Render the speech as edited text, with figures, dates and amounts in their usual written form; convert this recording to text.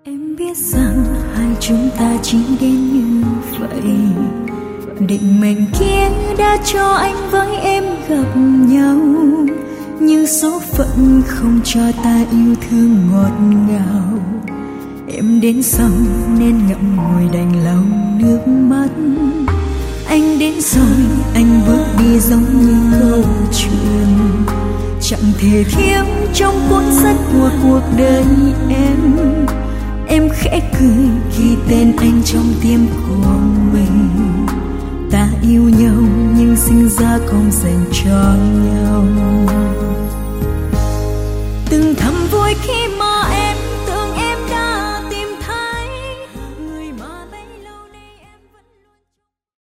Em biết rằng hai chúng ta chỉ đến như vậy, định mệnh kia đã cho anh với em gặp nhau, nhưng số phận không cho ta yêu thương ngọt ngào. Em đến xong nên ngậm ngùi đành lau nước mắt. Anh đến rồi anh bước đi giống như câu chuyện chẳng thể thiếu trong cuốn sách của cuộc đời em. Em khẽ cười ghi tên anh trong tim của mình. Ta yêu nhau nhưng sinh ra không dành cho nhau. Từng thầm vui khi mà